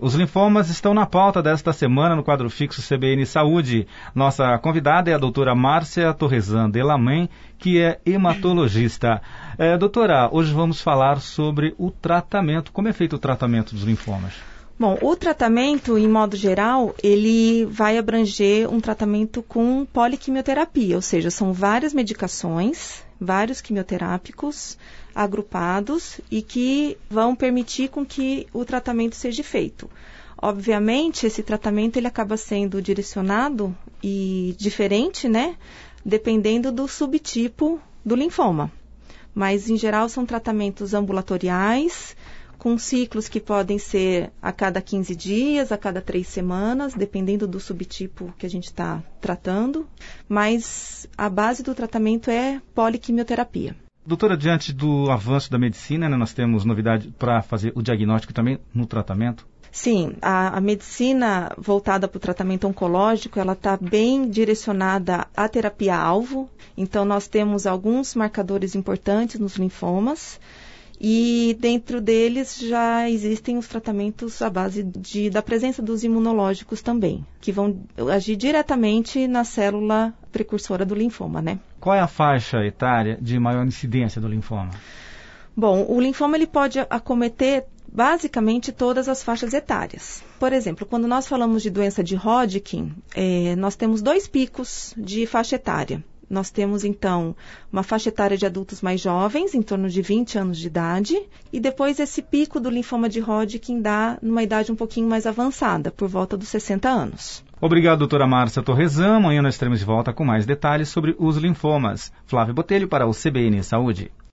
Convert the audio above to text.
Os linfomas estão na pauta desta semana no quadro fixo CBN Saúde. Nossa convidada é a doutora Márcia Torresan Delamen, que é hematologista. Doutora, hoje vamos falar sobre o tratamento. Como é feito o tratamento dos linfomas? Bom, o tratamento, em modo geral, ele vai abranger um tratamento com poliquimioterapia, ou seja, são várias medicações, vários quimioterápicos agrupados e que vão permitir com que o tratamento seja feito. Obviamente, esse tratamento ele acaba sendo direcionado e diferente, né, dependendo do subtipo do linfoma. Mas, em geral, são tratamentos ambulatoriais, com ciclos que podem ser a cada 15 dias, a cada 3 semanas, dependendo do subtipo que a gente está tratando. Mas a base do tratamento é poliquimioterapia. Doutora, diante do avanço da medicina, nós temos novidade para fazer o diagnóstico também no tratamento? Sim, a medicina voltada para o tratamento oncológico, ela está bem direcionada à terapia-alvo. Então, nós temos alguns marcadores importantes nos linfomas e dentro deles já existem os tratamentos à base da presença dos imunológicos também, que vão agir diretamente na célula precursora do linfoma, né? Qual é a faixa etária de maior incidência do linfoma? Bom, o linfoma ele pode acometer basicamente todas as faixas etárias. Por exemplo, quando nós falamos de doença de Hodgkin, nós temos 2 picos de faixa etária. Nós temos, então, uma faixa etária de adultos mais jovens, em torno de 20 anos de idade, e depois esse pico do linfoma de Hodgkin dá numa idade um pouquinho mais avançada, por volta dos 60 anos. Obrigado, doutora Márcia Torresan. Amanhã nós estaremos de volta com mais detalhes sobre os linfomas. Flávio Botelho para o CBN Saúde.